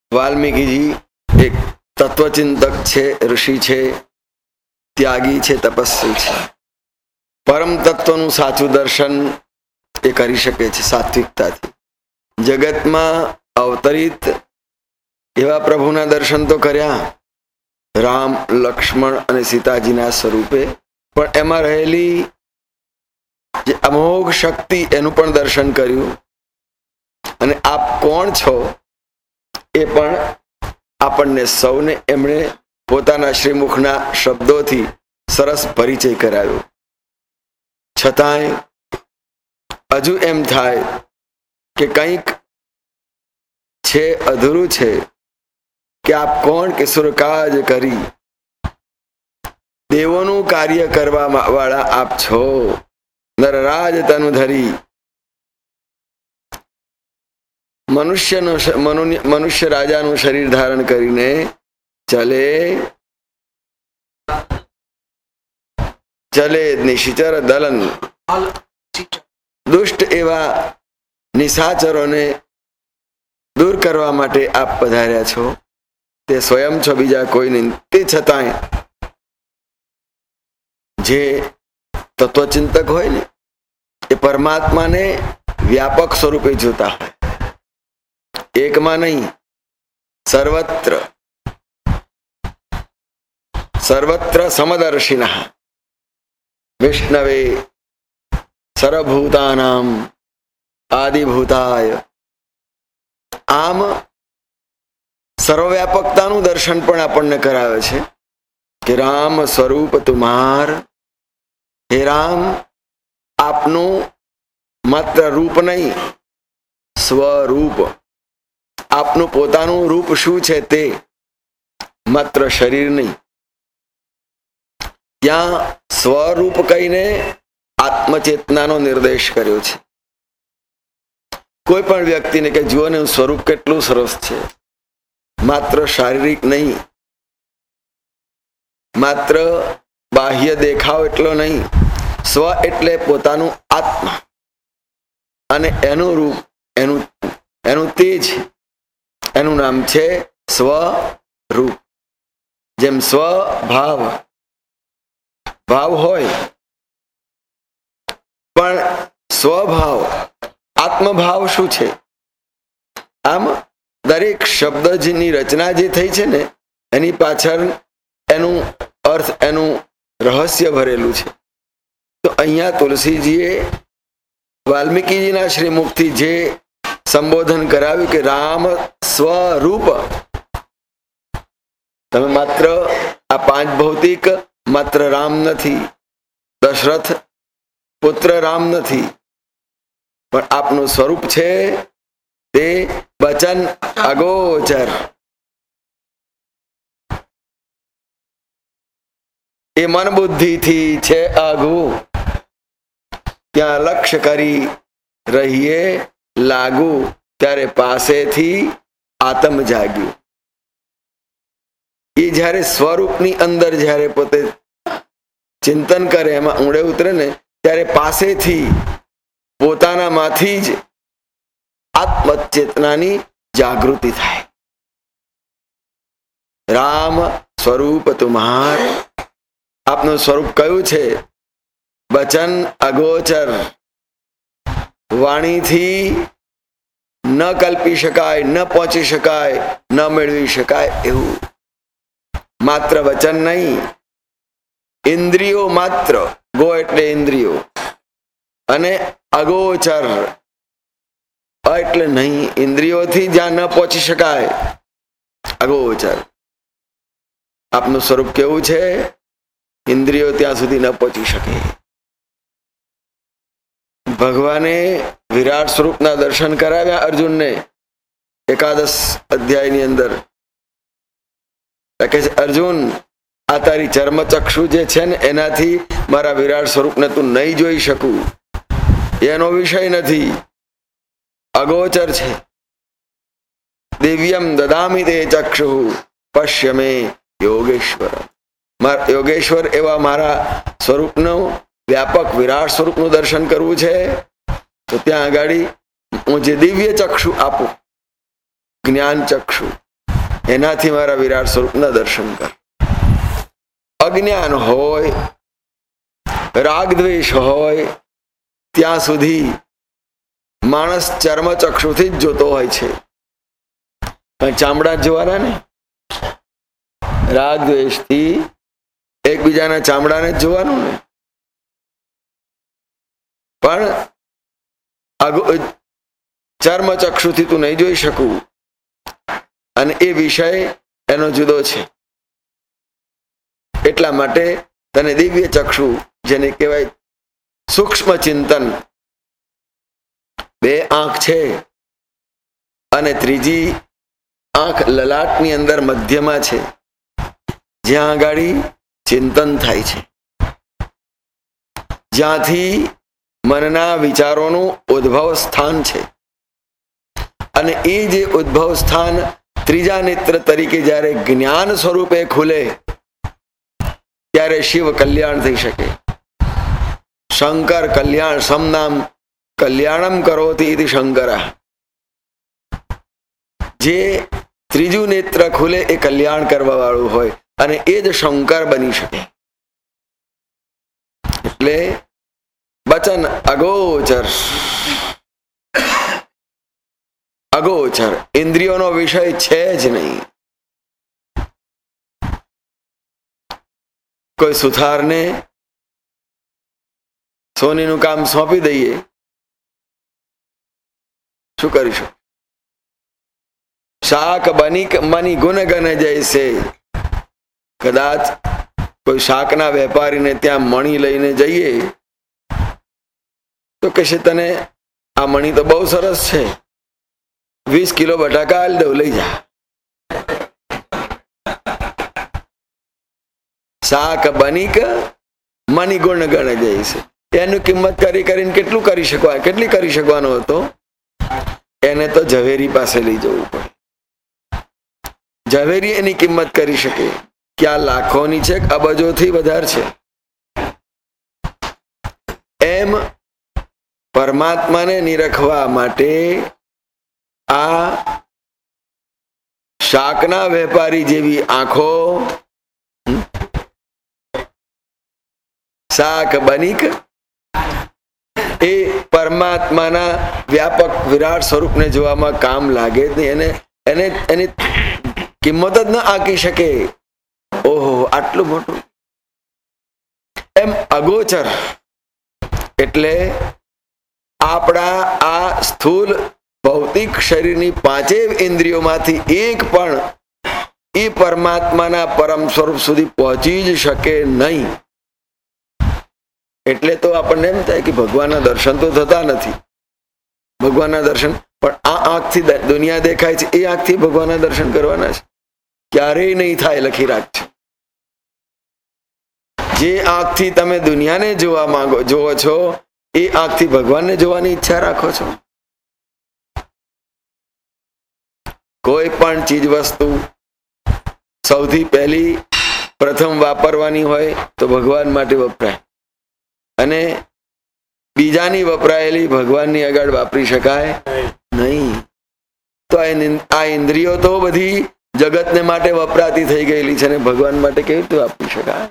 વાલ્મીકીજી એક તત્વચિંતક છે, ઋષિ છે, ત્યાગી છે, તપસ્વી છે. પરમ તત્વનું સાચું દર્શન એ કરી શકે છે સાત્વિકતાથી. જગતમાં અવતરિત એવા પ્રભુના દર્શન તો કર્યા, રામ, લક્ષ્મણ અને સીતાજીના સ્વરૂપે, પણ એમાં રહેલી જે અમોઘ શક્તિ એનું પણ દર્શન કર્યું. અને આપ કોણ છો એ પણ આપણને સૌને એમણે પોતાના શ્રીમુખના શબ્દોથી સરસ પરિચય કરાવ્યો. છતાંય હજુ એમ થાય કે કંઈક છે, અધૂરું છે, કે આપ કોણ કે સુરકાજ કરી દેવોનું કાર્ય કરવા વાળા આપ છો, નરરાજ તનુ ધરી મનુષ્ય રાજાનું શરીર ધારણ કરીને ચલે નિશિચર દલન, દુષ્ટ એવા નિશાચરોને દૂર કરવા માટે આપ પધાર્યા છો. તે સ્વયં છો, બીજા કોઈ નહીં. તે છતાંય જે તત્વચિંતક હોય ને એ પરમાત્માને વ્યાપક સ્વરૂપે જોતા હોય, એકમાં નહીં, સર્વત્ર સમદર્શિનઃ વિષ્ણવે સર્વભૂતાનામ આદિભૂતાય. આમ સર્વવ્યાપકતાનું દર્શન પણ આપણને કરાવે છે કે રામ સ્વરૂપ તુમાર, હે રામ આપનું માત્ર રૂપ નહીં, સ્વરૂપ આપનું પોતાનું રૂપ શું છે તે, માત્ર શરીર નહીં. ત્યાં સ્વરૂપ કહીને આત્મચેતનાનો નિર્દેશ કર્યો છે. કોઈ પણ વ્યક્તિને કે જુઓ ને સ્વરૂપ કેટલું સરસ છે, માત્ર શારીરિક નહીં, માત્ર બાહ્ય દેખાવ એટલો નહીં, સ્વ એટલે પોતાનું આત્મા અને એનું રૂપ, એનું તેજ, એનું નામ છે સ્વરૂપ. જેમ સ્વભાવ ભાવ હોય, પણ સ્વભાવ આત્મભાવ શું છે? આમ દરેક શબ્દની રચના જે થઈ છે ને એની પાછળ એનું અર્થ, એનું રહસ્ય ભરેલું છે. તો અહીંયા તુલસીજીએ વાલ્મીકીજીના શ્રીમુખથી જે સંબોધન કરાવ્યું કે રામ સ્વરૂપ, તમે માત્ર આ પાંચ ભૌતિક માત્ર રામ નથી, દશરથ પુત્ર રામ નથી, પણ આપનું સ્વરૂપ છે તે વચન અગોચર. એ મન બુદ્ધિથી છે આઘું, ત્યાં લક્ષ્ય કરી રહીએ લાગુ, ત્યારે પાસેથી આત્મ જાગ્યું. એ જ્યારે સ્વરૂપની અંદર જ્યારે પોતે ચિંતન કરે, એમાં ઊંડે ઉતરે ને, ત્યારે પાસેથી પોતાનામાંથી જ આત્મચેતનાની જાગૃતિ થાય. રામ સ્વરૂપ તુમ્હાર, આપનું સ્વરૂપ કયું છે? વચન અગોચર, વાણીથી ન કલ્પી શકાય, ન પહોંચી શકાય, ન મેળવી શકાય એવું. માત્ર વચન નહીં, ઇન્દ્રિયો માત્ર, ગો એટલે ઇન્દ્રિયો, અને અગોચર એટલે નહીં, ઇન્દ્રિયોથી જ્યાં ન પહોંચી શકાય, અગોચર. આપનું સ્વરૂપ કેવું છે? ઇન્દ્રિયો ત્યાં સુધી ન પહોંચી શકે. ભગવાને વિરાટ સ્વરૂપના દર્શન કરાવ્યા અર્જુનને એકાદશ અધ્યાયની અંદર. કે અર્જુન, આ તારી ચર્મચક્ષુ જે છે ને એનાથી મારા વિરાટ સ્વરૂપને તું નહીં જોઈ શકું, એનો વિષય નથી, અગોચર છે. દિવ્યમ દદામિ તે ચક્ષુ પશ્ય મે યોગેશ્વર. યોગેશ્વર એવા મારા સ્વરૂપનું વ્યાપક વિરાટ સ્વરૂપનું દર્શન કરવું છે તો ત્યાં આગળ હું જે દિવ્ય ચક્ષુ આપું, જ્ઞાન ચક્ષુ, એનાથી મારા વિરાટ સ્વરૂપના દર્શન કર. અજ્ઞાન હોય, રાગ દ્વેષ હોય, ત્યાં સુધી માણસ ચર્મચક્ષુથી જ જોતો હોય છે. પણ ચામડા જ જોવાના ને. રાગ દ્વેષથી એકબીજાના ચામડાને જ જોવાનું ને. પણ ચર્મચક્ષુથી તું નહીં જોઈ શકું, અને એ વિષય એનો જુદો છે. એટલા માટે તને દિવ્ય ચક્ષુ, જેને કહેવાય સૂક્ષ્મ ચિંતન, બે આંખ છે અને ત્રીજી આંખ લલાટની અંદર મધ્યમાં છે, જ્યાં આગાડી ચિંતન થાય છે, જ્યાંથી મનના વિચારોનું ઉદ્ભવ સ્થાન છે. અને એ જે ઉદ્ભવ સ્થાન ત્રીજા નેત્ર તરીકે જ્યારે જ્ઞાન સ્વરૂપે ખુલે, ત્યારે શિવ કલ્યાણ થઈ શકે. શંકર કલ્યાણ સમનામ કલ્યાણમ કરોતિ ઇતિ શંકર. જે ત્રીજું નેત્ર ખુલે એ કલ્યાણ કરવા વાળું હોય, અને એ જ શંકર બની શકે. એટલે વચન અગોચર, અગોચર ઇન્દ્રિયોનો વિષય છે જ નહીં. કોઈ સુથારને સોનીનું કામ સોંપી દઈએ, શું કરીશું? શાક મની ગુણગન જૈસે. કદાચ કોઈ શાકના વેપારીને ત્યાં મણી લઈને જઈએ તો કહેશે, તને આ મણી તો બહુ સરસ છે, 20 કિલો બટાકા આલ દઉં, લઈ જા. શાક બનીક મની ગુણ ગણ જઈશ. એનું કિંમત કરીને કેટલી કરી શકવાનો હતો? એને તો ઝવેરી પાસે લઈ જવું પડે. ઝવેરી એની કિંમત કરી શકે. ક્યાં લાખોની છે, અબજોથી વધારે છે. એમ પરમાત્માને નિરખવા માટે આ શાકના વેપારી જેવી આંખો, શાક બનીક, એ પરમાત્માના વ્યાપક વિરાટ સ્વરૂપને જોવામાં કામ લાગે જ નહીં. એને એની કિંમત જ ન આંકી શકે. ઓહો, આટલું મોટું. એમ અગોચર એટલે આપણા આ સ્થૂલ ભૌતિક શરીરની 5 ઇન્દ્રિયોમાંથી એક પણ એ પરમાત્માના પરમ સ્વરૂપ સુધી પહોંચી જ શકે નહીં. એટલે તો આપણને એમ થાય કે ભગવાનના દર્શન તો થતા નથી. ભગવાનના દર્શન પણ આ આંખથી દુનિયા દેખાય છે, એ આંખથી ભગવાનના દર્શન કરવાના છે? ક્યારેય નહીં થાય, લખી રાખજો. જે આંખથી તમે દુનિયાને જોવો છો, એ આંખથી ભગવાનને જોવાની ઈચ્છા રાખો છો? કોઈ પણ ચીજ વસ્તુ સૌથી પહેલી પ્રથમ વાપરવાની હોય તો ભગવાન માટે વપરાય, અને બીજાની વપરાયેલી ભગવાનની આગળ વાપરી શકાય નહીં. તો આ ઇન્દ્રિયો તો બધી જગતને માટે વપરાતી થઈ ગયેલી છે, ને ભગવાન માટે કેવી રીતે વાપરી શકાય?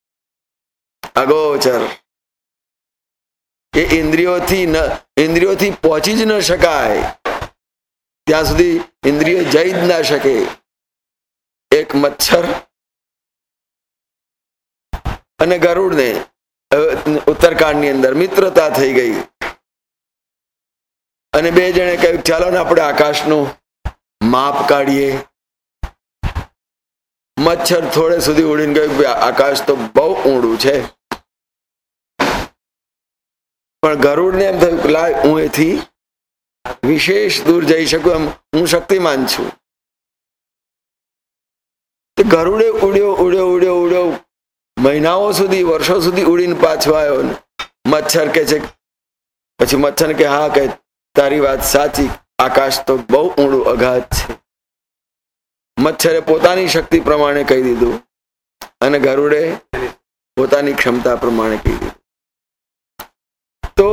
અગોચર. એ ઇન્દ્રિયોથી પહોંચી જ ન શકાય. ત્યાં સુધી ઇન્દ્રિયો જઈ જ ના શકે. એક મચ્છર અને ગરુડને ઉત્તરકાંડની અંદર મિત્રતા થઈ ગઈ, અને બે જણે કહ્યું, ચાલો ને આપણે આકાશનું માપ કાઢીએ. મચ્છર થોડે સુધી ઉડીને કહ્યું, આકાશ તો બહુ ઊંડું છે. પણ ગરુડને એમ થયું, લાય, હું એથી વિશેષ દૂર જઈ શકું, એમ હું શક્તિમાન છું. ગરુડે ઉડ્યો મહિનાઓ સુધી, વર્ષો સુધી ઉડીને પાછો આવ્યો. મચ્છર કે છે, પછી મચ્છર કે હા, કે તારી વાત સાચી, આકાશ તો બહુ ઊંડું અગાધ છે. મચ્છરે પોતાની શક્તિ પ્રમાણે કહી દીધું, અને ગરુડે પોતાની ક્ષમતા પ્રમાણે કહી દીધું. તો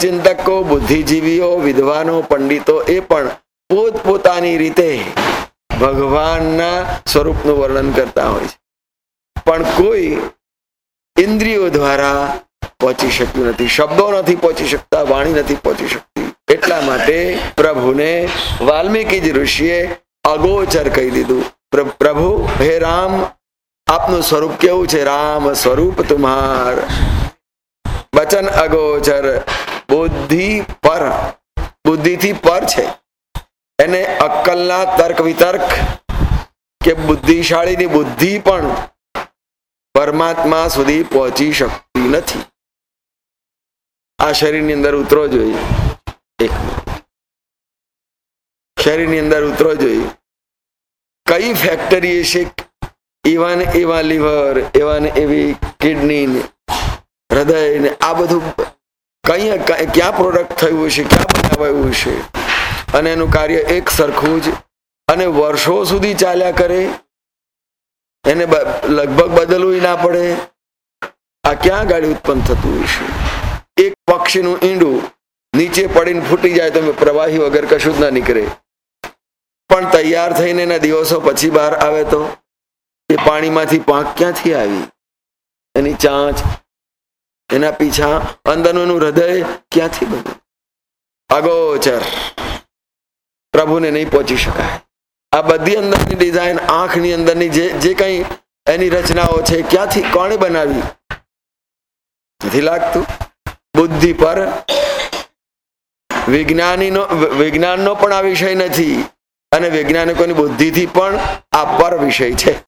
તત્વચિંતકો, બુદ્ધિજીવીઓ, વિદ્વાનો, પંડિતો એ પણ પોતપોતાની રીતે ભગવાનના સ્વરૂપનું વર્ણન કરતા હોય છે, પણ કોઈ ઇન્દ્રિયો દ્વારા પહોંચી શક્યું નથી. શબ્દો નથી પહોંચી શકતા, વાણી નથી પહોંચી શકતી. એટલા માટે પ્રભુને વાલ્મીકી ઋષિએ અગોચર કહી દીધું. પ્રભુ, હે રામ, આપનું સ્વરૂપ કેવું છે? રામ સ્વરૂપ તુમ્હાર બચન અગોચર, બુદ્ધિ પર, બુદ્ધિથી પર છે. એને અક્કલના તર્ક વિતર્ક કે બુદ્ધિશાળીની બુદ્ધિ પણ પરમાત્મા સુધી પહોંચી શકતી નથી. આ શરીરની અંદર ઉતરો જોઈએ. એક શરીરની અંદર ઉતરો જોઈએ. કઈ ફેક્ટરી છે? એવા લીવર, એવા એવી કિડની, હૃદય ને આ બધું ક્યાં પ્રોડક્ટ થયું છે, ક્યાં બનાવાયું છે, અને એનું કાર્ય એક સરખું જ અને વર્ષો સુધી ચાલ્યા કરે, એને લગભગ બદલવું ના પડે. આ ક્યાં ગાડી ઉત્પન્ન થતું હશે? એક પક્ષીનું ઈંડું નીચે પડીને ફૂટી જાય તો પ્રવાહી વગર કશું જ ના નીકળે, પણ તૈયાર થઈને એના દિવસો પછી બહાર આવે તો એ પાણીમાંથી પાંખ ક્યાંથી આવી? એની ચાંચ, એના પીછા, અંદરનું એનું હૃદય ક્યાંથી બન્યું? અગોચર, પ્રભુને નહીં પહોંચી શકાય. આ બધી અંદરની ડિઝાઇન, આંખની અંદરની જે કંઈ એની રચનાઓ છે, ક્યાંથી, કોણે બનાવી? નથી લાગતું. બુદ્ધિ પર વિજ્ઞાનનો પણ આ વિષય નથી, અને વૈજ્ઞાનિકોની બુદ્ધિથી પણ આ પર વિષય છે.